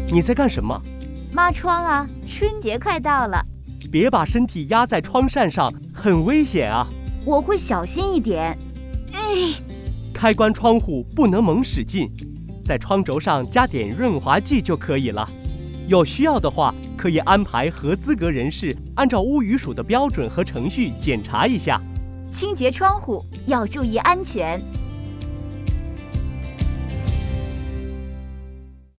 你在干什么？ 抹窗啊，春节快到了。 别把身体压在窗扇上，很危险啊。 我会小心一点。 开关窗户不能猛使劲，在窗轴上加点润滑剂就可以了。有需要的话，可以安排合资格人士按照屋宇署的标准和程序检查一下。 清洁窗户要注意安全。